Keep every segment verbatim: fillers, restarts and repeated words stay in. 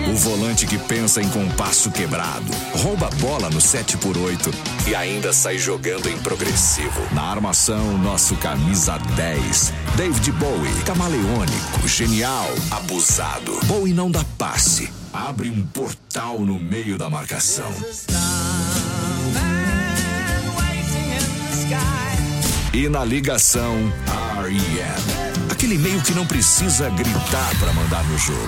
O volante que pensa em compasso quebrado, rouba a bola no sete por oito e ainda sai jogando em progressivo. Na armação, nosso camisa dez. David Bowie, camaleônico, genial, abusado. Bowie não dá passe, abre um portal no meio da marcação. E na ligação, R E M. Aquele e-mail que não precisa gritar pra mandar no jogo.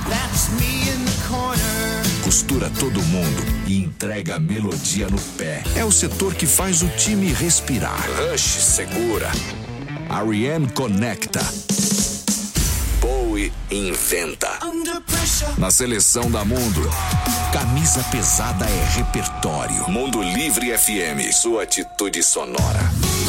Costura todo mundo e entrega a melodia no pé. É o setor que faz o time respirar. Rush segura. R E M conecta. Bowie inventa. Na seleção da Mundo, camisa pesada é repertório. Mundo Livre F M, sua atitude sonora.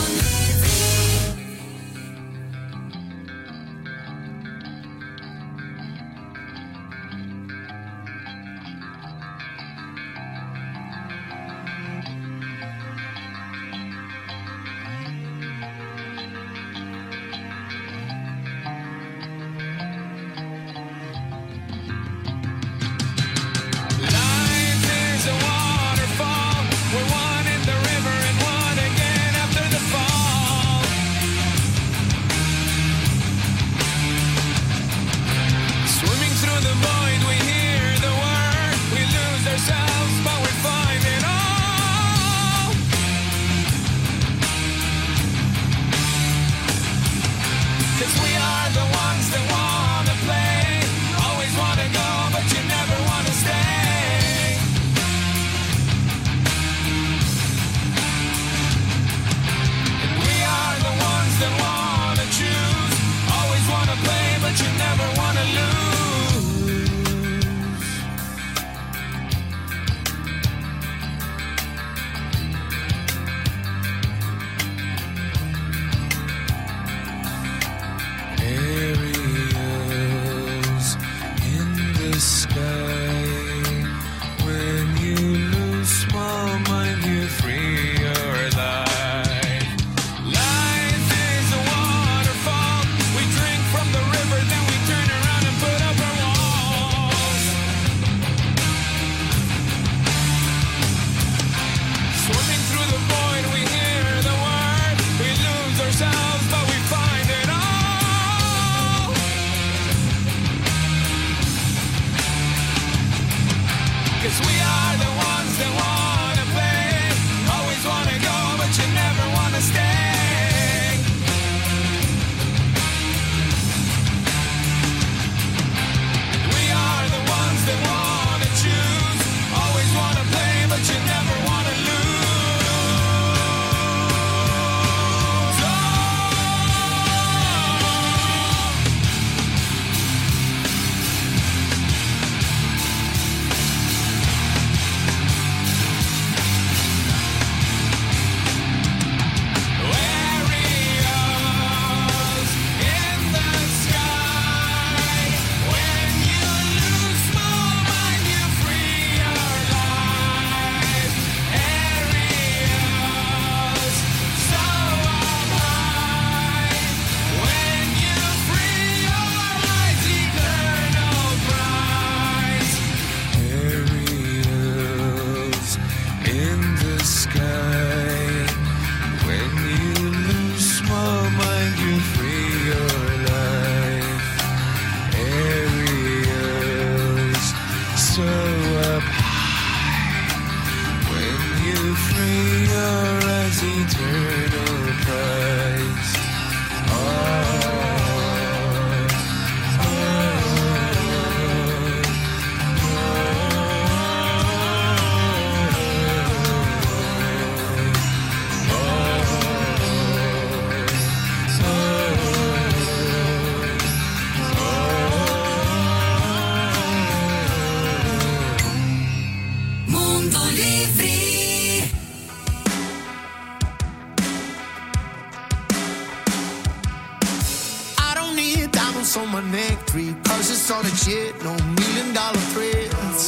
on my neck, three purses on the jet, no million dollar threats.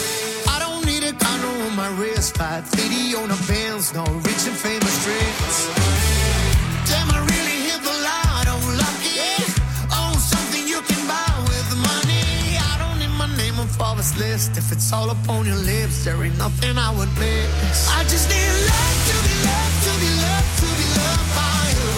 I don't need a condo on my wrist, five fifty on the Benz, no rich and famous tricks. Damn, I really hit the lotto, lucky. Oh, something you can buy with money. I don't need my name on for the this list. If it's all up on your lips, there ain't nothing I would miss. I just need love to be loved, to be loved, to be loved by you.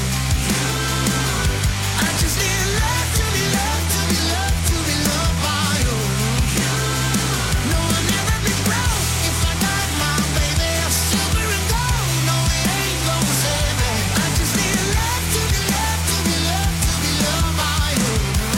I just need love to be loved, to be loved, to be loved by you. No, I'll never be broke if I got my baby silver and gold. No, it ain't gonna save me. I just need love to be loved, to be loved, to be loved by you.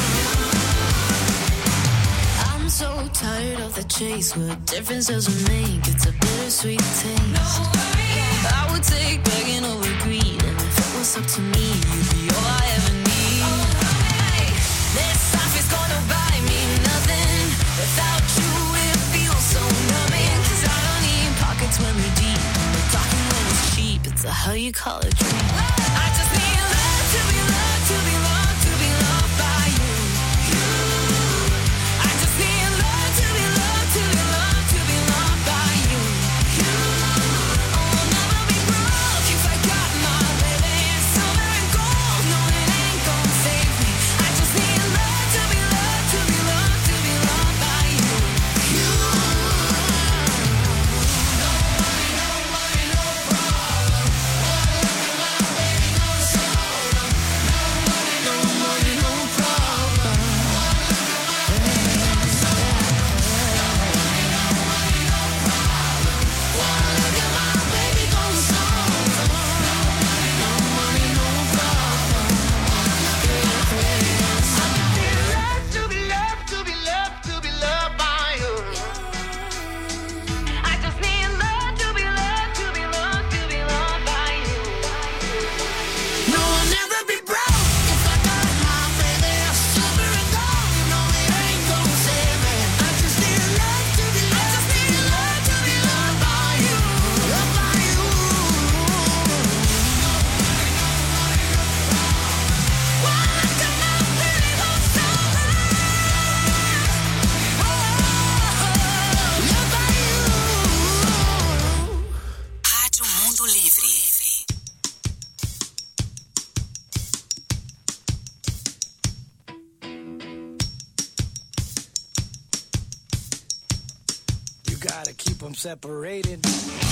I'm so tired of the chase. What difference does it make? It's a bittersweet taste. No worries. I would take begging over greed, and if it was up to me, you'd be all I ever need. Oh, hey. This life is gonna buy me nothing. Without you, it feels so numbing. 'Cause I don't need pockets when we're deep, but talking when it's cheap, it's a how you call it dream. I just need love to be loved, to be loved, to be loved by you. You. I just need love to be loved, to be loved, to be loved by you. You. Oh, I'll never be broke if I got my baby silver and gold. No, it ain't gonna save me. I just need love to be loved, to be loved, to be loved by you. You. No money, no money, no problem. Oh, look at my baby, no soda. No money, no money, no problem. Oh, look at my baby, no soda. No money, no money, no problem. Oh, look at my baby, no soda. No money, no money, no problem. To be loved, to be loved, to be loved by you. I just need love to be loved, to be loved, to be loved by you. No, I'll never be broke if I got my baby silver and gold. No, it ain't gonna save me. I just need love to be loved, I just need love to be loved by you, loved by you. Why look at my baby, no soda. Loved by you. Rádio Mundo Livre. You gotta keep them separated.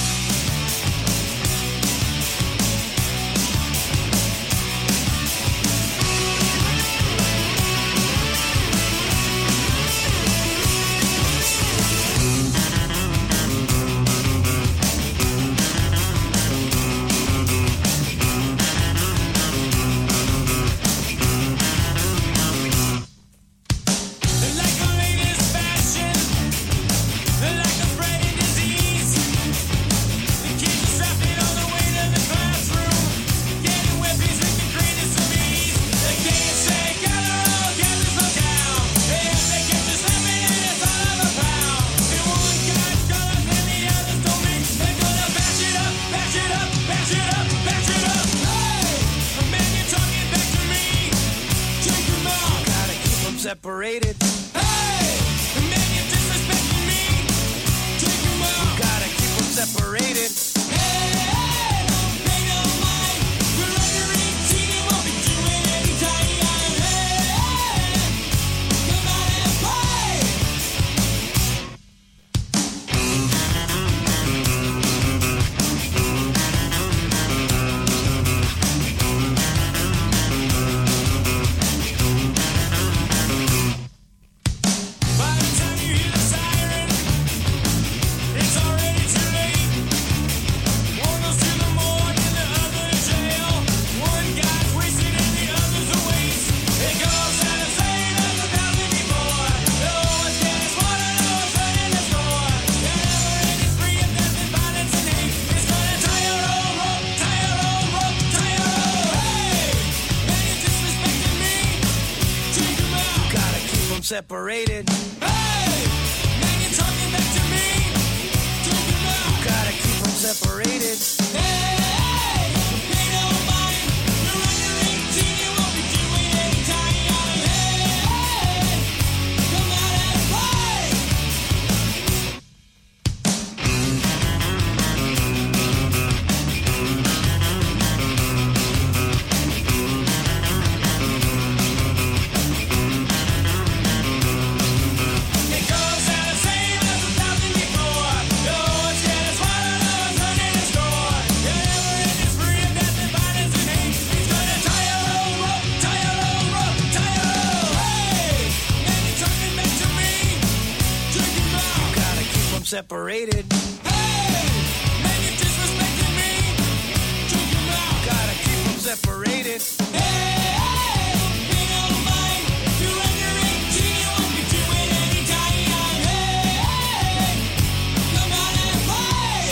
They like the latest fashion. They like the spread of disease. The kids are strapping on the way to the classroom, getting weapons with the greatest of ease. They can't say gather all, gather slow down. If they get to slapping and it's all of a pound. And one guy's colors and the others told me they're gonna bash it up, bash it up, bash it up, bash it up. Hey, a man, you're talking back to me. Take him out. Gotta keep them separated. Hey, a man, you're disrespecting me. Take him out. Gotta keep them separated. Hey, hey, don't pay no mind. We're under eighteen and won't be doing any time. Hey, hey, come out and play. By the time you hear the siren, it's already too late. One goes to the morgue and the other to jail. One guy's wasted and the other's a waste. It goes out of saying there's a thousand before. No one's getting smarter, no one's running the score. There never any spree of death and violence and hate. It's gonna tie your old rope, tie your old rope, tie your old. Hey, man, you're disrespecting me. Take him out. Gotta keep them separated. Hey, man, you're talking back to me. Take him out. Gotta keep them separated. Hey, hey, pay no mind. You're under eighteen, you won't be doing any time. Hey, hey, come out and play. separated. Hey, man, you disrespecting me. Choke him out. Gotta keep them separated. Hey, hey, you don't mind. You enter into you won't be doing anytime. Hey, hey, come out and play.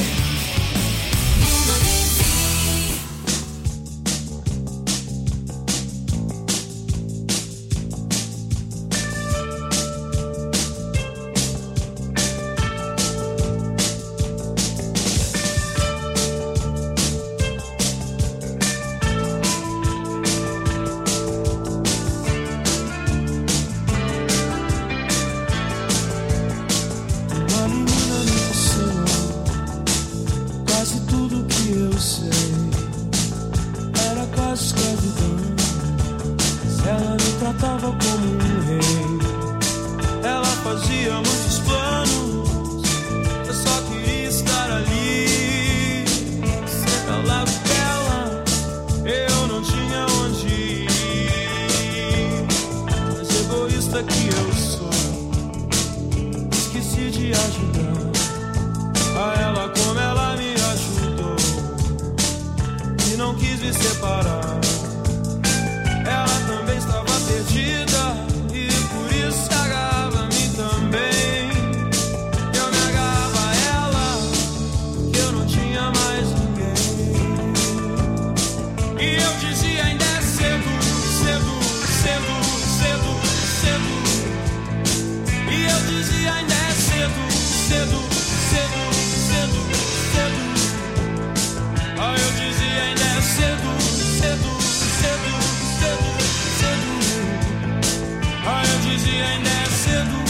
Uma menina me ensinou quase tudo que eu sei. Era quase escravidão, mas ela me tratava como um rei. Ela fazia muitos planos, eu só queria estar ali. Sempre ao lado dela, eu não tinha onde ir. Mas egoísta que eu sou, esqueci de ajudar a ela como ela me ajudou e não quis me separar. Ela também estava perdida e por isso se agarrava a mim também. Eu me agarrava a ela porque eu não tinha mais ninguém. E eu dizia ainda é cedo, cedo, cedo, cedo, cedo. E eu dizia ainda é cedo, cedo, cedo, cedo, cedo. Ah, eu dizia ainda é cedo, cedo, cedo, cedo, cedo. Ah, eu dizia ainda é cedo.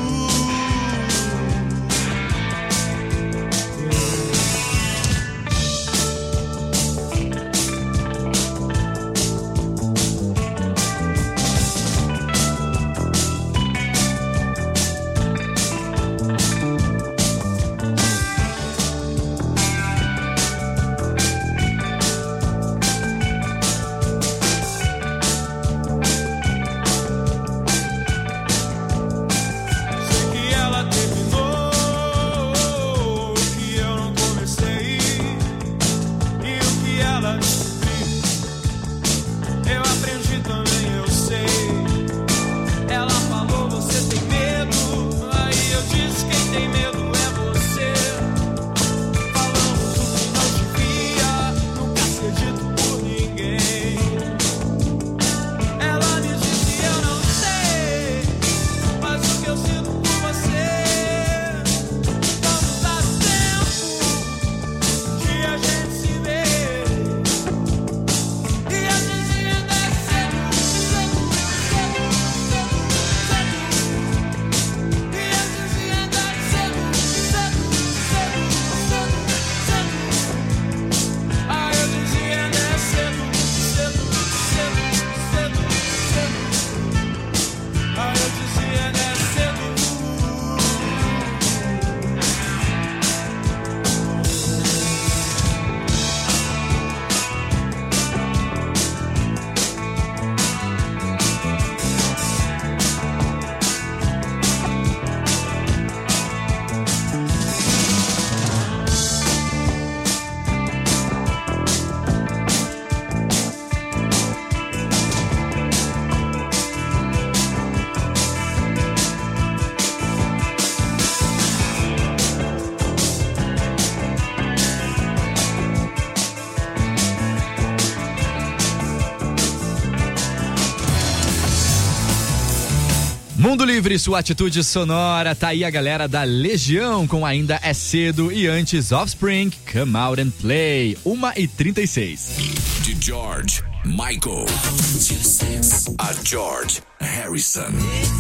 Sei que ela terminou o que eu não comecei e o que ela descobriu eu aprendi também, eu sei. Ela falou, você tem medo? Aí eu disse, quem tem medo é você. Falamos o que não devia nunca ser dito por ninguém. Ela me disse, eu não sei, mas o que eu sinto por você. Vamos dar o tempo que a gente se vê. E eu dizia ainda é cedo, cedo, cedo, cedo, cedo. E eu dizia ainda é cedo, cedo, cedo, cedo, cedo. Ah, eu dizia ainda é cedo, cedo, cedo, cedo, cedo. Ah, eu dizia ainda é cedo. Mundo Livre, sua atitude sonora. Tá aí a galera da Legião com Ainda é Cedo e antes Offspring, Come Out and Play. uma e trinta e seis. De George Michael a George Harrison.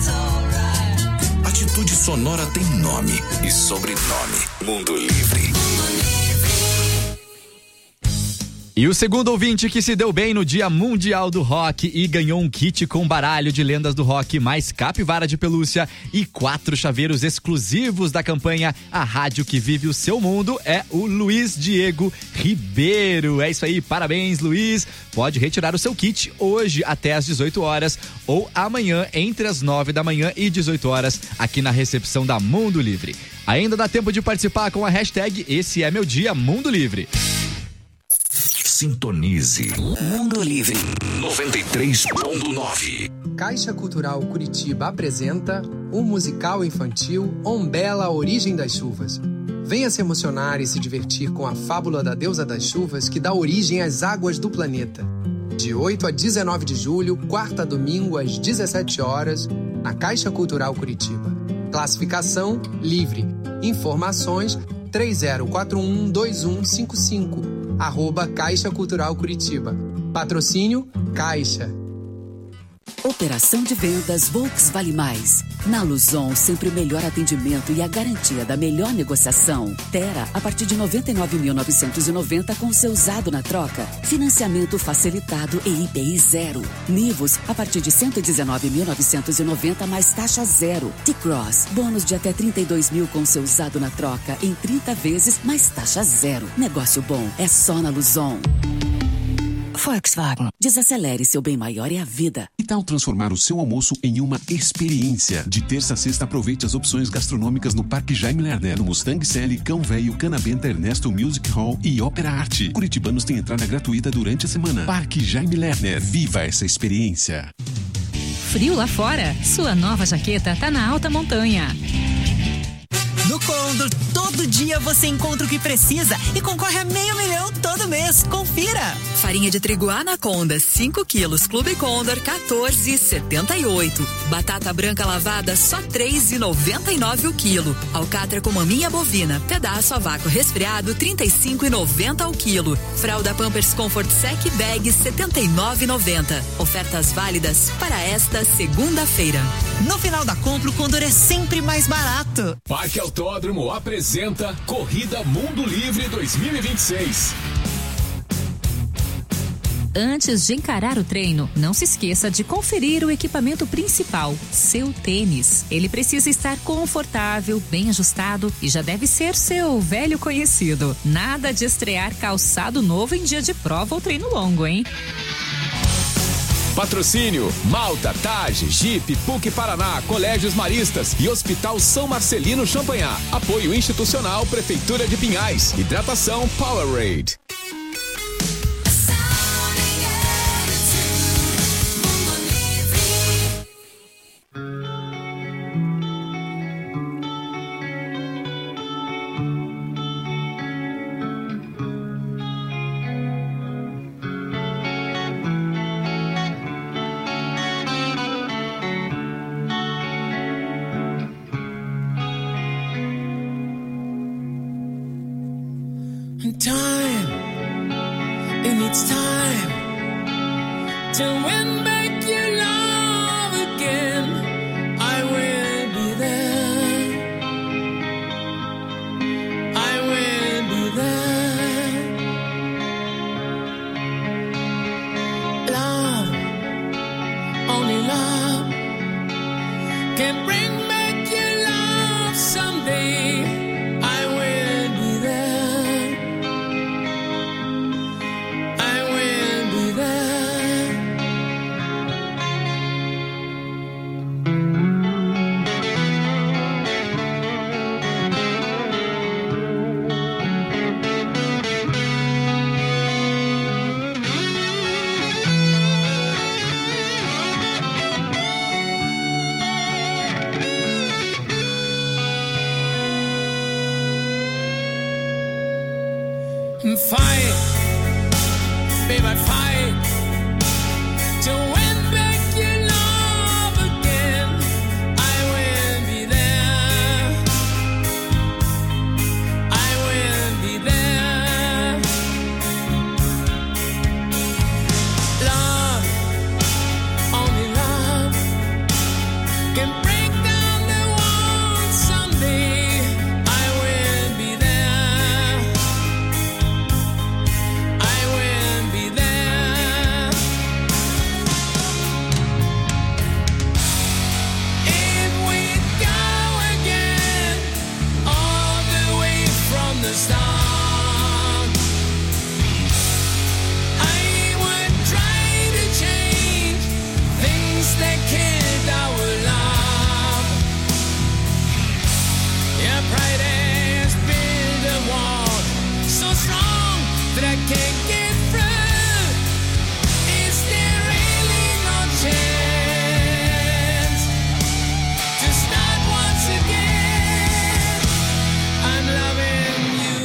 Atitude sonora tem nome e sobrenome. Mundo Livre. E o segundo ouvinte que se deu bem no Dia Mundial do Rock e ganhou um kit com baralho de lendas do rock, mais capivara de pelúcia e quatro chaveiros exclusivos da campanha A Rádio que Vive o Seu Mundo é o Luiz Diego Ribeiro. É isso aí, parabéns, Luiz. Pode retirar o seu kit hoje até às dezoito horas ou amanhã entre as nove da manhã e dezoito horas aqui na recepção da Mundo Livre. Ainda dá tempo de participar com a hashtag Esse é Meu Dia Mundo Livre. Sintonize Mundo Livre noventa e três ponto nove. Caixa Cultural Curitiba apresenta o musical infantil Ombela, a Origem das Chuvas. Venha se emocionar e se divertir com a fábula da deusa das chuvas que dá origem às águas do planeta. De oito a dezenove de julho, quarta a domingo, às dezessete horas, na Caixa Cultural Curitiba. Classificação livre. Informações três zero quatro um dois um cinco cinco. Arroba Caixa Cultural Curitiba. Patrocínio Caixa. Operação de vendas Volks Vale Mais. Na Luzon, sempre o melhor atendimento e a garantia da melhor negociação. Tera, a partir de noventa e nove mil novecentos e noventa com seu usado na troca. Financiamento facilitado e I P I zero. Nivus, a partir de cento e dezenove mil novecentos e noventa mais taxa zero. T-Cross, bônus de até trinta e dois mil com seu usado na troca em trinta vezes mais taxa zero. Negócio bom é só na Luzon. Volkswagen. Desacelere, seu bem maior é a vida. Que tal transformar o seu almoço em uma experiência? De terça a sexta, aproveite as opções gastronômicas no Parque Jaime Lerner, no Mustang Sally, Cão Velho, Cana Benta, Ernesto Music Hall e Ópera Arte. Curitibanos têm entrada gratuita durante a semana. Parque Jaime Lerner. Viva essa experiência. Frio lá fora? Sua nova jaqueta tá na alta montanha. No Condor, todo dia você encontra o que precisa e concorre a meio milhão todo mês. Confira! Farinha de trigo Anaconda, cinco quilos, Clube Condor, quatorze reais e setenta e oito centavos. Batata branca lavada, só três reais e noventa e nove centavos o quilo. Alcatra com maminha bovina, pedaço a vácuo resfriado, trinta e cinco reais e noventa centavos o quilo. Fralda Pampers Comfort Sec Bag, setenta e nove reais e noventa centavos. Ofertas válidas para esta segunda-feira. No final da compra, o Condor é sempre mais barato. Parque Autódromo apresenta Corrida Mundo Livre dois mil e vinte e seis. Antes de encarar o treino, não se esqueça de conferir o equipamento principal, seu tênis. Ele precisa estar confortável, bem ajustado e já deve ser seu velho conhecido. Nada de estrear calçado novo em dia de prova ou treino longo, hein? Patrocínio Malta, Tage, Jeep, P U C Paraná, Colégios Maristas e Hospital São Marcelino Champagnat. Apoio institucional Prefeitura de Pinhais. Hidratação Powerade. Time, it needs time to win back your love again. I will be there. I will be there. Love, only love can bring back your love someday. I will be there. Fight, baby, fight to win back your love again. I will be there. I will be there. Love, only love can break down the walls someday. I will be there. I will the start. I would try to change things that killed our love. Your pride has built a wall so strong that I can't get through. Is there really no chance to start once again? I'm loving you.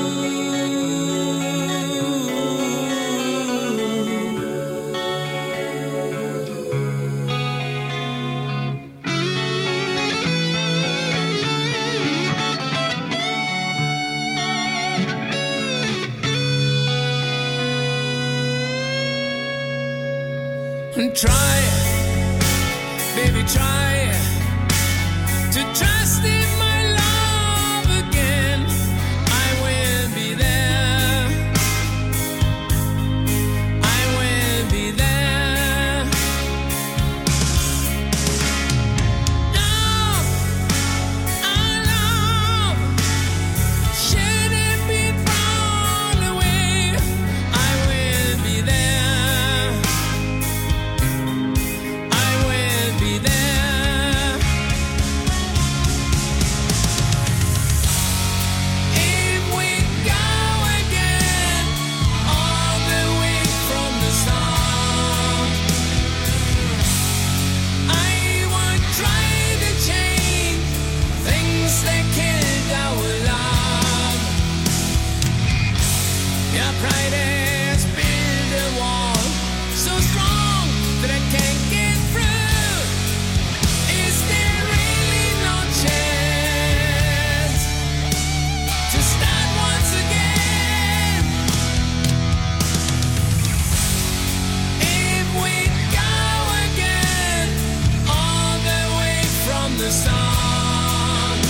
And try, baby, try to trust in my love again. I will be there. I will be there. Love, our love, should it be thrown away? I will be there. I will be there. If we go again, all the way from the start, I would try to change things that killed our love. Your pride has built a wall so strong that I can't get through. Is there really no chance to start once again? If we go again, all the way from the start,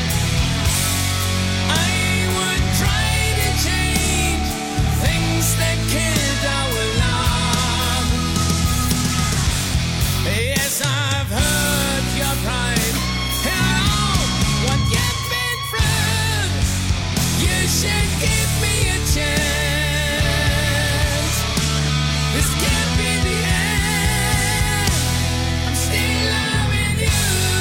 I would try to change things that killed our love. Yes, I've heard your pride and all what you've been through. You should give me a chance. This can't be the end. I'm still loving you.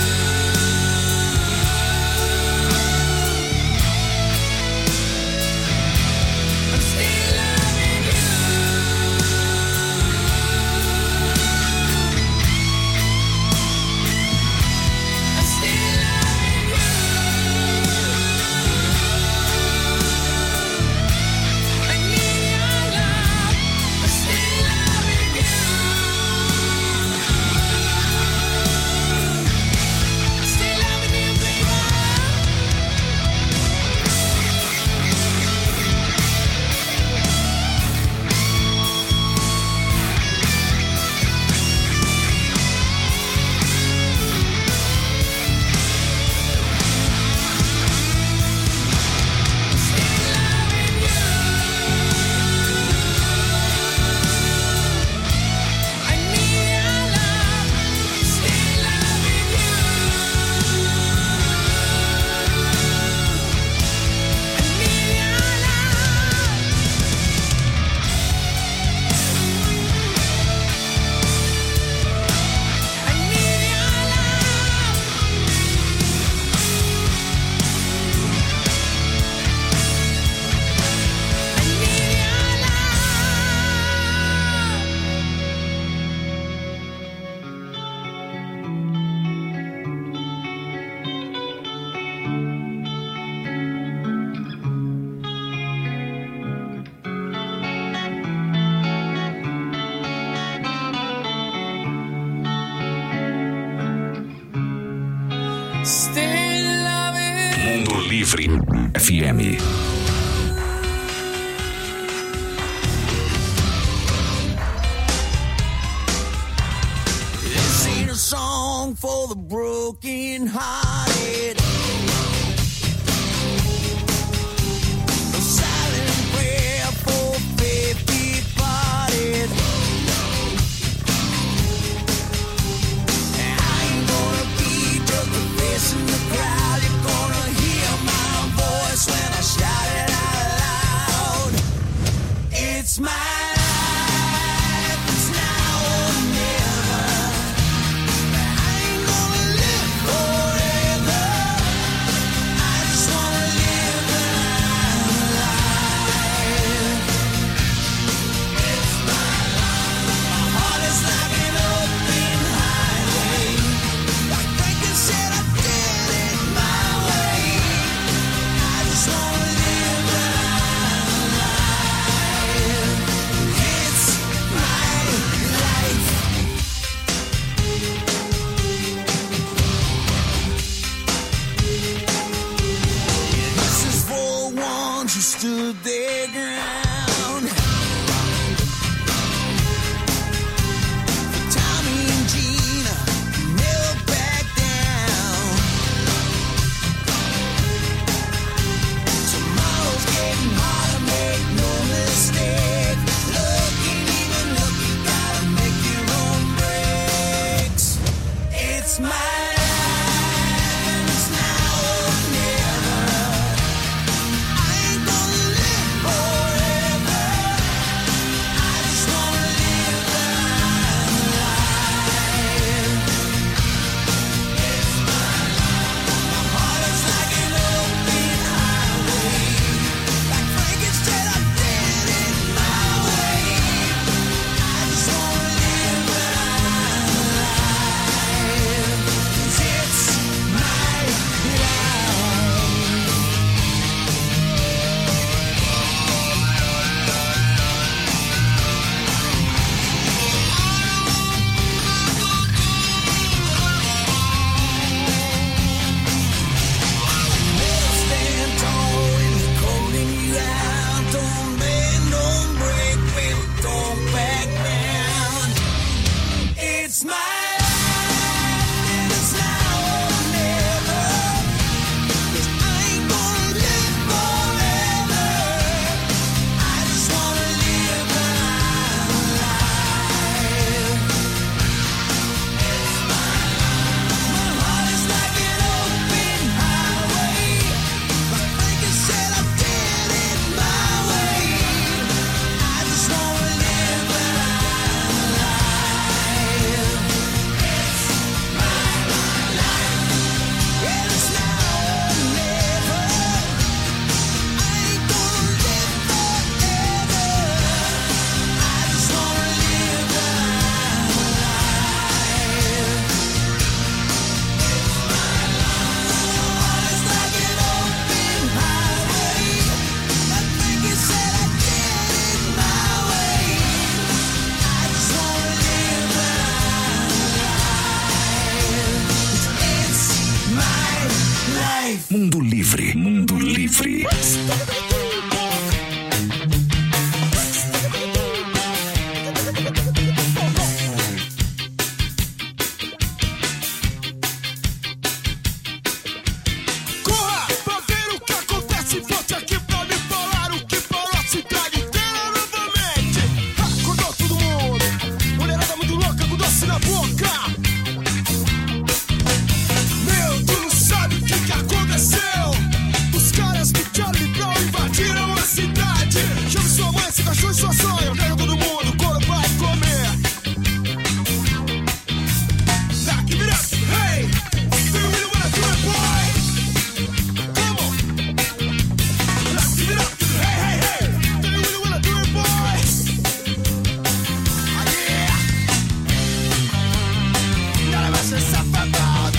I'm still loving you. I'm still loving you. I need your love. I'm still loving you. I'm still loving you, baby. I need your love. Still loving you. I need your love. I need your love. I need your Still loving. Mundo Livre F M. This ain't a song for the broken hearted. A silent prayer for faith departed. And I ain't gonna be just a face in the crowd. You're gonna hear my voice when I shout Mundo Livre, Mundo Livre. Corra pra ver o que acontece. Volte aqui pra me falar o que parou a cidade inteira novamente. Acordou todo mundo. Mulherada muito louca com doce na boca. Meu, tu não sabe o que que aconteceu. Os caras do Charlie Brown invadiram a cidade. Chame sua mãe, seu cachorro e sua sonha. Pega todo mundo, o couro vai comer. Now give it up, hey. Do you really wanna do it, boy? Come on. Now give it up, hey, hey, hey. Do you really wanna do it, boy? Ah, yeah. Nada mais se safadão.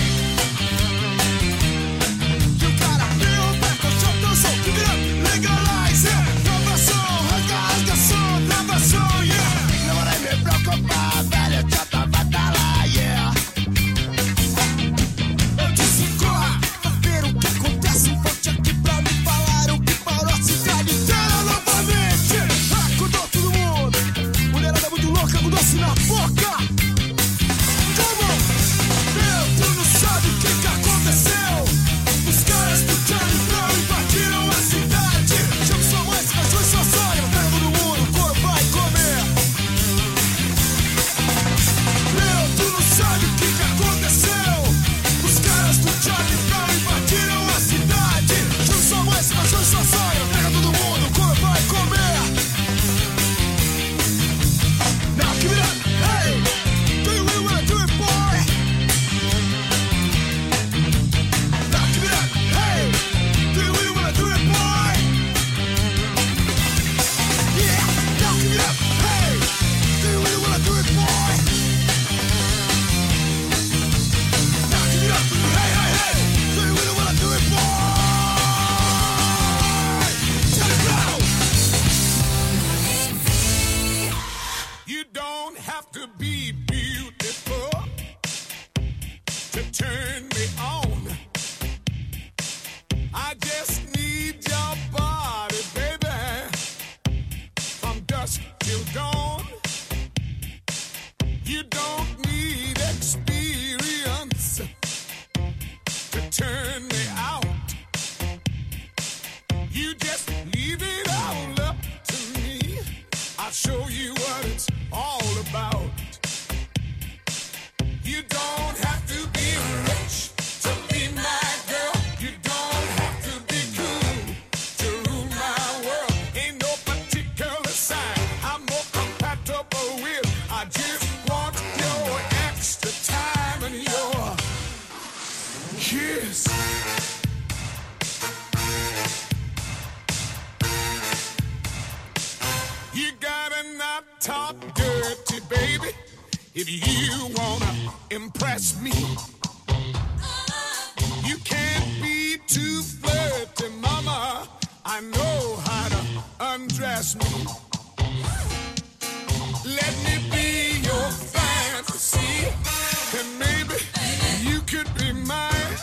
You gotta feel back on your dançou, give it up, legalize it. Travação, rasga, rasgação, travação, yeah. Não vai me preocupar, velho, eu já tava da lá, yeah. Eu disse corra, pra ver o que acontece. Volte aqui pra me falar o que parou a cidade inteira novamente. Acordou todo mundo, mulherada muito louca com doce na boca. Como? Meu, tu não sabe o que que aconteceu. Os caras do Charlie Brown invadiram a cidade. Chame sua mãe, seu cachorro e sua sonha. Pega todo mundo, o couro vai comer. Meu, tu não sabe o que que aconteceu. Os caras do Charlie Brown invadiram a cidade. Chame sua mãe, seu cachorro e sua sonha. Pega todo mundo, o couro vai comer. Now give it up, hey. Do you really wanna do it, boy? Now give it up, hey. Do you really wanna do it, boy? Yeah. Now give it up, hey. Do you really wanna do it, boy? Now give it up, hey, hey, hey. Do you really wanna do it, boy? Charlie Brown. You don't have to be beautiful to turn me on. I just need your body, baby, from dusk till dawn. You don't need experience to turn me out. You just leave it all up to me. I'll show you what it's all about. You don't have to be rich to be my girl. You don't have to be cool to rule my world. Ain't no particular sign I'm more compatible with. I just want your extra time and your kiss. You gotta not talk dirty, baby, if you wanna impress me. You can't be too flirty, mama. I know how to undress me. Let me be your fantasy, and maybe you could be mine.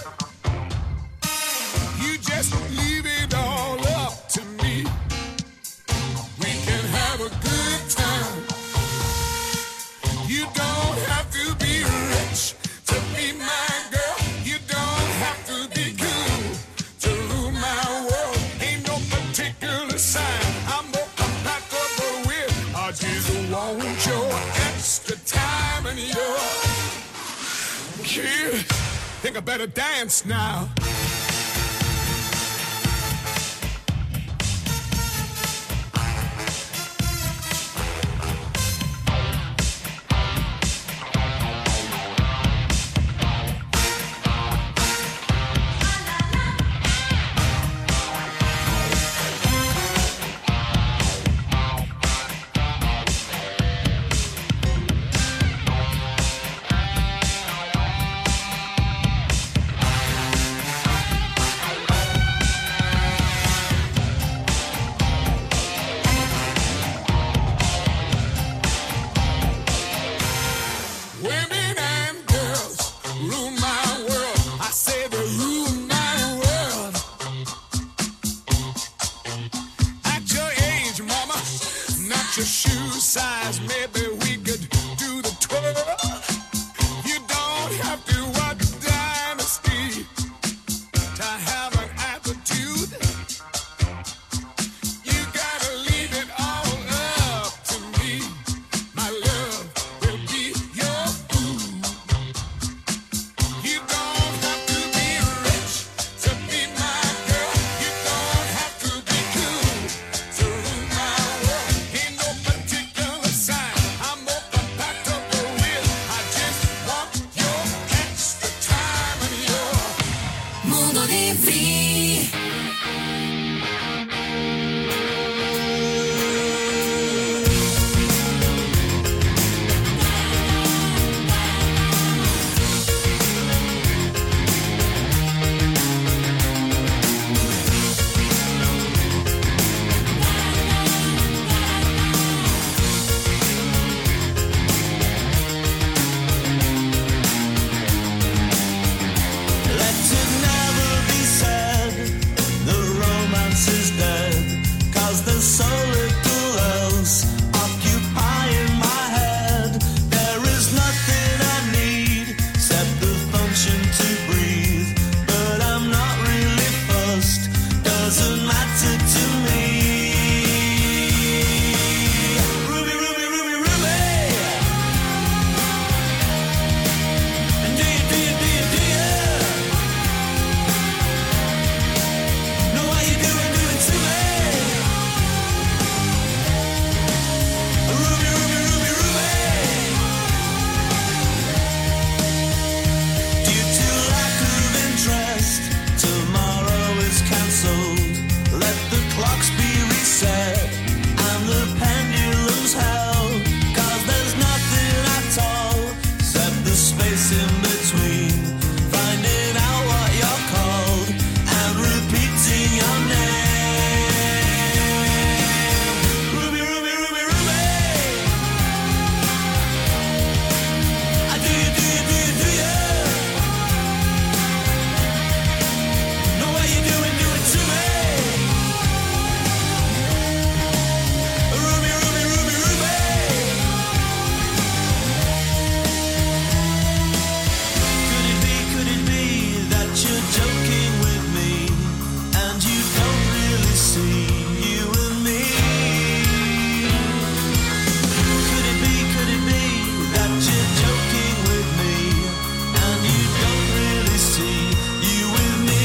You just leave it all up to me. We can have a good time. You don't have to be rich to be my girl. You don't have to be cool to rule my world. Ain't no particular sign I'm more compatible with. I just want your extra time and your kid. Think I better dance now. your shoe size, maybe we could do the twirl. You don't have to watch Dynasty to have an attitude. You gotta leave it all up to me. My love will be your food. You don't have to be rich to be my girl. You don't have to be cool to rule my world. Ain't no particular sign I'm more compatible with. I just want your extra time and your Mundo Livre. Let it never be said the romance is dead, 'cause there's so little else occupying my head. There is nothing I need except the function to breathe, but I'm not really fussed, doesn't matter to me. Ruby, Ruby, Ruby, Ruby. And do you, do you, do you, do you know what you doing, doing to me? Ruby, Ruby, Ruby, Ruby. Due to lack of interest, tomorrow is cancelled. Let the clocks be reset and the pendulums held, 'cause there's nothing at all except the space in between. Finding out what you're called and repeating your name. Ruby, Ruby, Ruby, Ruby. I do you, do you, do you, do you know what you doing, doing to me? Ruby, Ruby, Ruby, Ruby. Could it be, could it be that you're joking with me and you don't really see you and me? Could it be, could it be that you're joking with me and you don't really see you with me?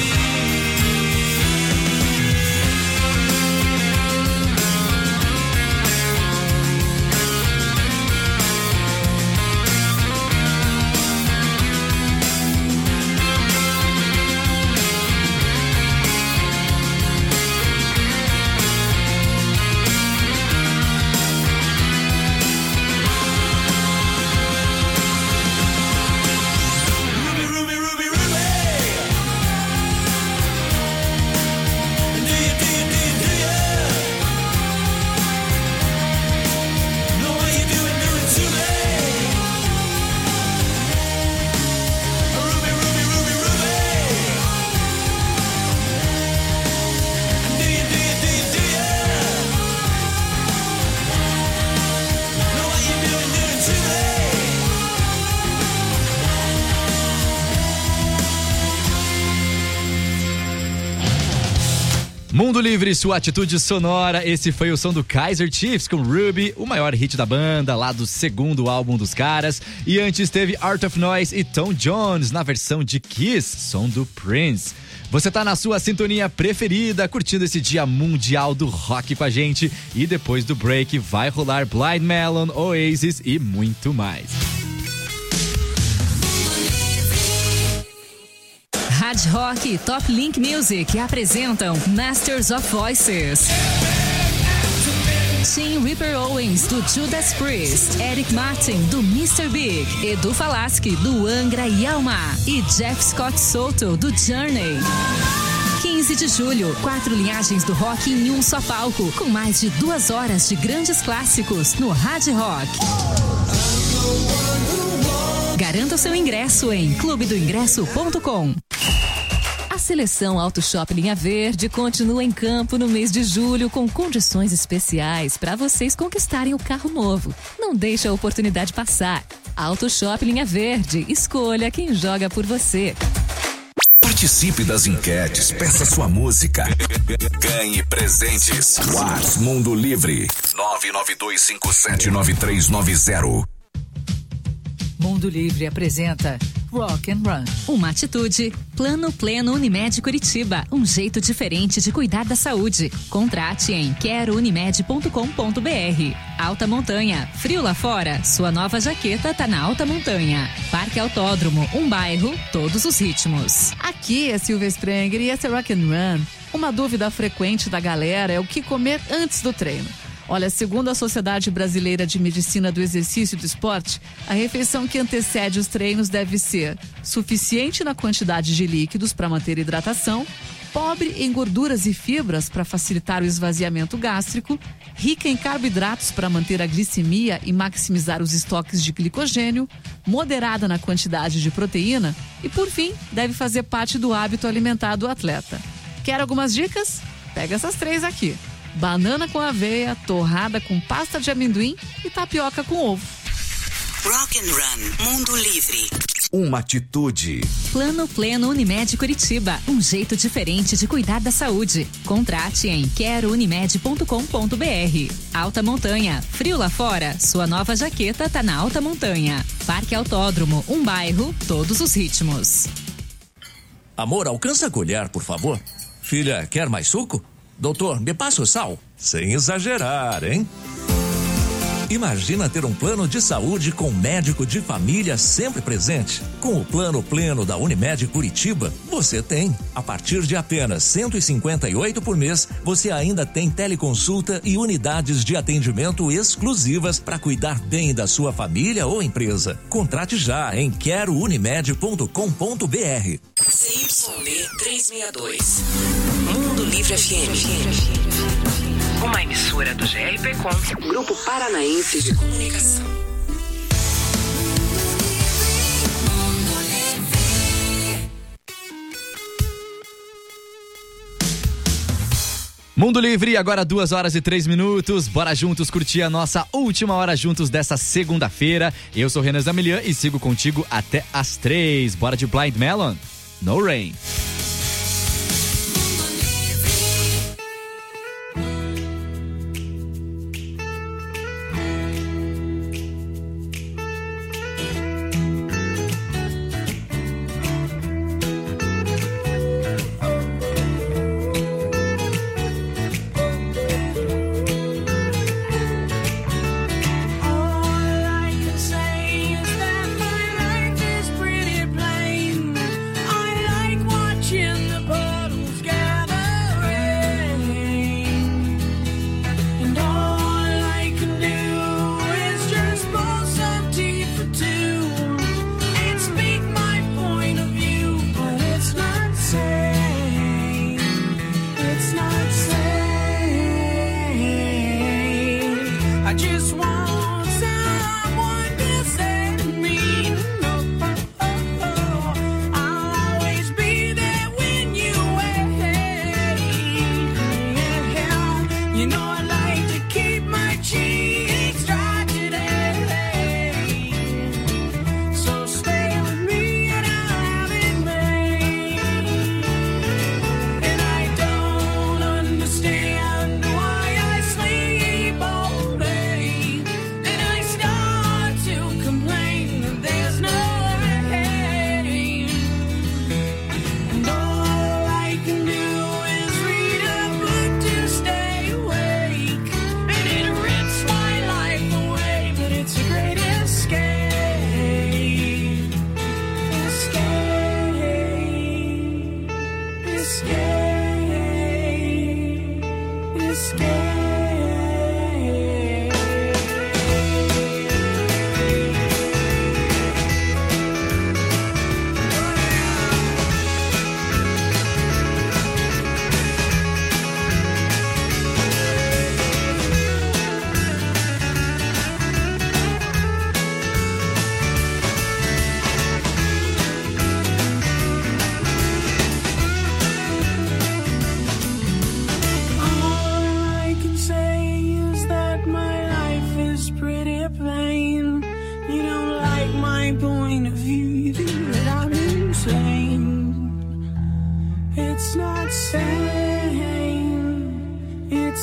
Ruby, Ruby, Ruby, Ruby. And do you, do you, do you, do you know what you doing, doing to me? Ruby, Ruby, Ruby, Ruby. And do you, do you, do you, do you know what you doing, doing to me? Mundo Livre, sua atitude sonora. Esse foi o som do Kaiser Chiefs com Ruby, o maior hit da banda, lá do segundo álbum dos caras. E antes teve Art of Noise e Tom Jones na versão de Kiss, som do Prince. Você tá na sua sintonia preferida, curtindo esse dia mundial do rock com a gente. E depois do break vai rolar Blind Melon, Oasis e muito mais. Hard Rock e Top Link Music apresentam Masters of Voices. Tim Ripper Owens, do Judas Priest, Eric Martin, do mister Big, Edu Falaschi, do Angra e Alma e Jeff Scott Soto, do Journey. quinze de julho, quatro linhagens do rock em um só palco, com mais de duas horas de grandes clássicos no Hard Rock. Garanta o seu ingresso em clube do ingresso ponto com. A seleção Auto Shop Linha Verde continua em campo no mês de julho com condições especiais para vocês conquistarem o carro novo. Não deixe a oportunidade passar. Auto Shop Linha Verde, escolha quem joga por você. Participe das enquetes, peça sua música, ganhe presentes. Whats Mundo Livre nove nove dois cinco sete nove três nove zero. Mundo Livre apresenta Rock and Run. Uma atitude. Plano Pleno Unimed Curitiba. Um jeito diferente de cuidar da saúde. Contrate em quero unimed ponto com ponto br. Alta Montanha. Frio lá fora? Sua nova jaqueta tá na Alta Montanha. Parque Autódromo. Um bairro, todos os ritmos. Aqui é Silvia Sprenger e esse é Rock and Run. Uma dúvida frequente da galera é o que comer antes do treino. Olha, segundo a Sociedade Brasileira de Medicina do Exercício e do Esporte, a refeição que antecede os treinos deve ser suficiente na quantidade de líquidos para manter hidratação, pobre em gorduras e fibras para facilitar o esvaziamento gástrico, rica em carboidratos para manter a glicemia e maximizar os estoques de glicogênio, moderada na quantidade de proteína e, por fim, deve fazer parte do hábito alimentar do atleta. Quer algumas dicas? Pega essas três aqui. Banana com aveia, torrada com pasta de amendoim e tapioca com ovo. Rock and Run, Mundo Livre. Uma atitude. Plano Pleno Unimed Curitiba. Um jeito diferente de cuidar da saúde. Contrate em quero unimed ponto com ponto br. Alta Montanha. Frio lá fora? Sua nova jaqueta tá na Alta Montanha. Parque Autódromo. Um bairro, todos os ritmos. Amor, alcança a colher, por favor. Filha, quer mais suco? Doutor, me passa o sal? Sem exagerar, hein? Imagina ter um plano de saúde com médico de família sempre presente. Com o Plano Pleno da Unimed Curitiba, você tem. A partir de apenas cento e cinquenta e oito por mês, você ainda tem teleconsulta e unidades de atendimento exclusivas para cuidar bem da sua família ou empresa. Contrate já em quero unimed ponto com ponto br. C Y B trezentos e sessenta e dois. Mundo Livre F M. Uma emissora do G R P Com, Grupo Paranaense de Comunicação. Mundo Livre, agora duas horas e três minutos. Bora juntos curtir a nossa última hora juntos dessa segunda-feira. Eu sou Renan Zamilian e sigo contigo até às três. Bora de Blind Melon? No Rain.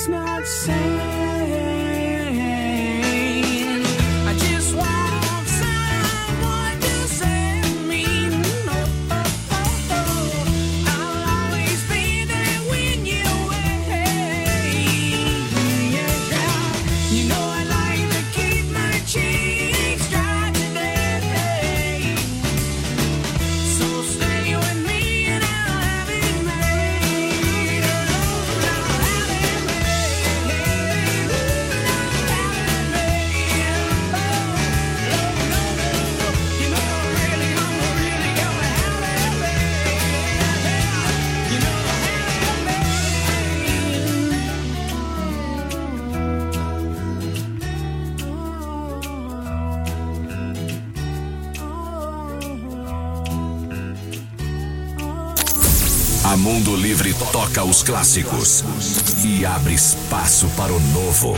it's not sane. I just want someone to save me. No, oh, oh, oh. I'll always be there when you're away. Yeah, you know I like to keep my cheeks dry today. So stay with me and I'll have it made. I'll have it A Mundo Livre toca os clássicos e abre espaço para o novo.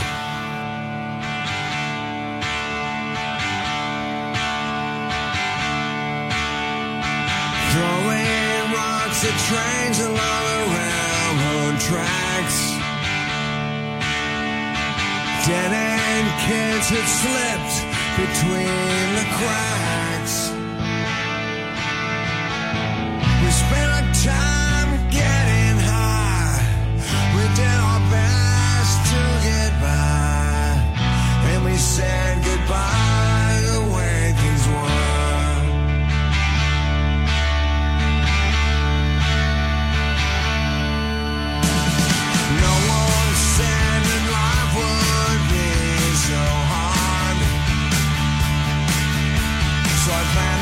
Throwing rocks at trains along the railroad tracks. Dead-end kids had slipped between the cracks. We spent our time getting high. We did our best to get by. And we said goodbye the way things were. No one said that life would be so hard. So I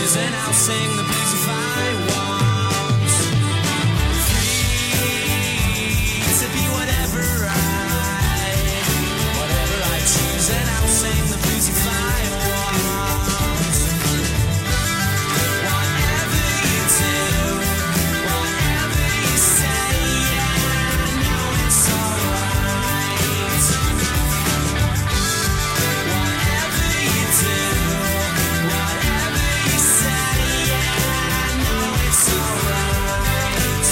choose, and I'll sing the blues if I want. Free to be whatever I, whatever I choose, and I'll sing the blues if I want. Whatever you do, whatever you say, yeah, I know it's alright. Whatever you do, whatever you say, yeah, I know it's alright.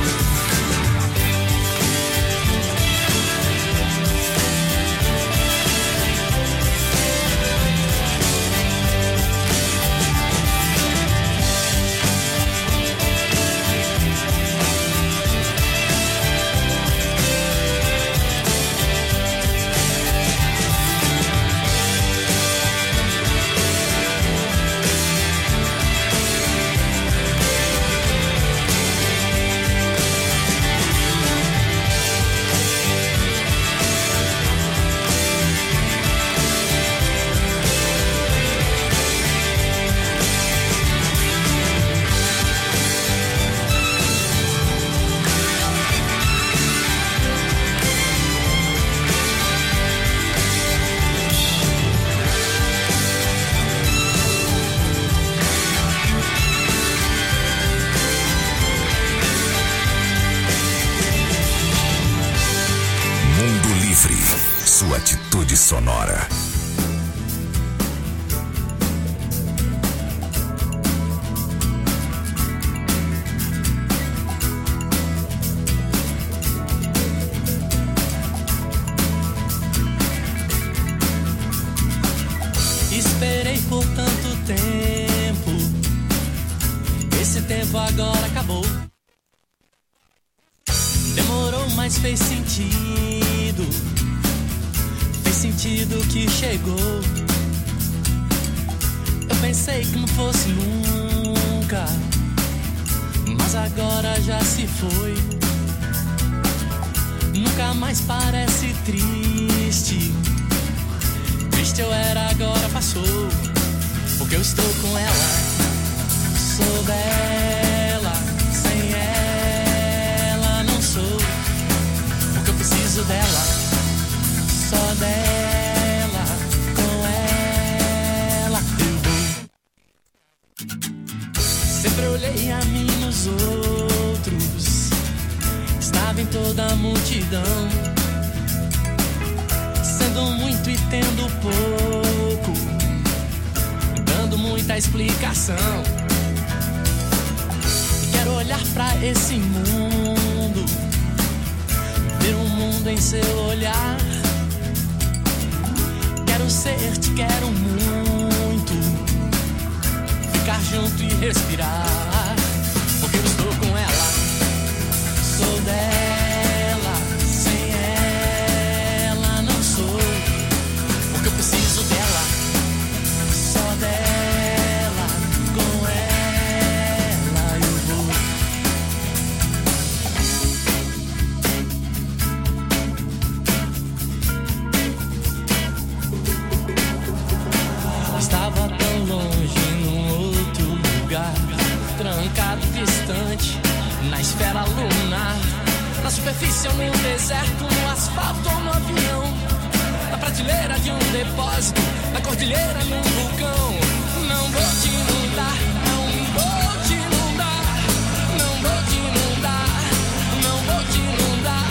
Mundo Livre, sua atitude sonora. Esperei por tanto tempo, esse tempo agora acabou. Demorou, mas fez sentido, fez sentido que chegou. Eu pensei que não fosse nunca, mas agora já se foi. Nunca mais parece triste, triste eu era, agora passou. Porque eu estou com ela, sou dela, sem ela não sou. Porque eu preciso dela, só dela, com ela eu vou. Sempre olhei a mim nos outros, estava em toda a multidão, sendo muito e tendo pouco, dando muita explicação. E quero olhar pra esse mundo, ver um mundo em seu olhar. Quero ser, te quero muito, ficar junto e respirar. Porque eu estou com ela, sou dela, sem ela não sou. Porque eu preciso dela, só dela, com ela eu vou. Estava tão longe num outro lugar, trancado, distante, na esfera lunar, na superfície ou no deserto, no asfalto ou no avião, na prateleira de um depósito, na cordilheira, num vulcão. Não vou te inundar, não vou te inundar, não vou te inundar, não vou te inundar.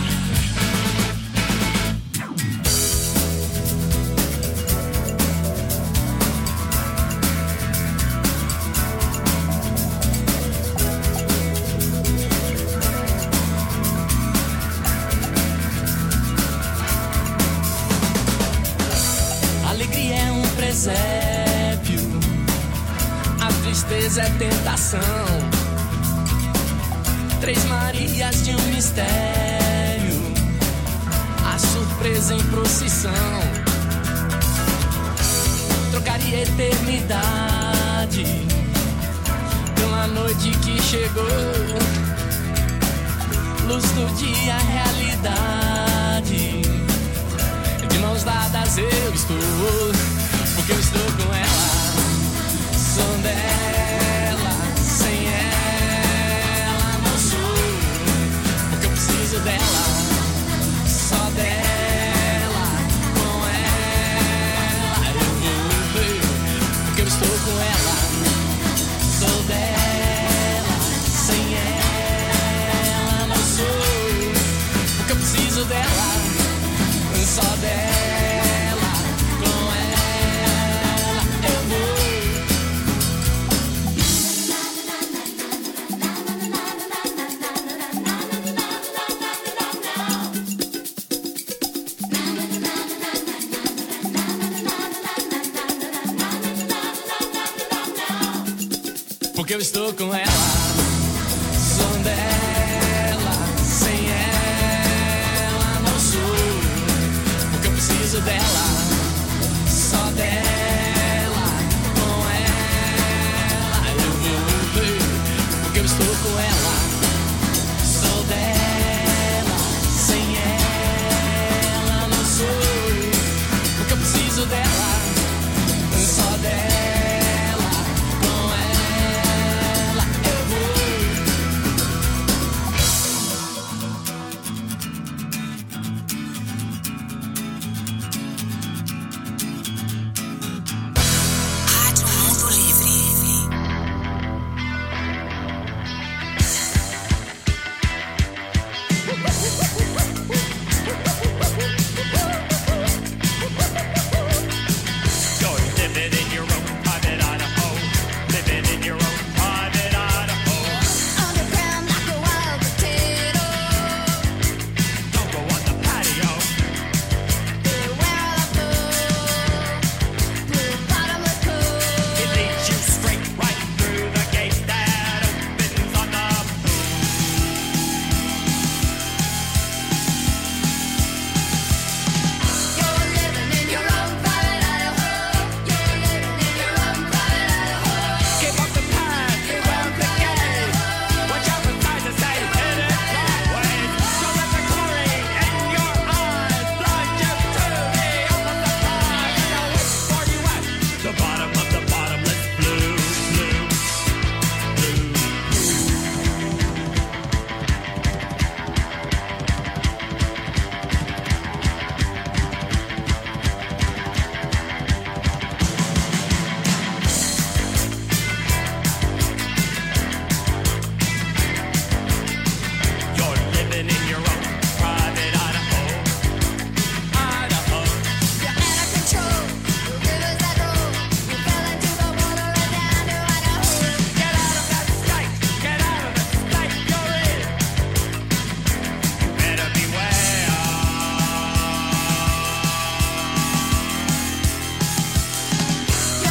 Alegria é um presépio, a tristeza é tentação. Três Marias de um mistério, a surpresa em procissão. Trocaria eternidade pela noite que chegou, luz do dia, realidade. De mãos dadas eu estou, porque eu estou com ela, sou dela. Porque eu estou com ela, sou dela, sem ela não sou. Porque eu preciso dela.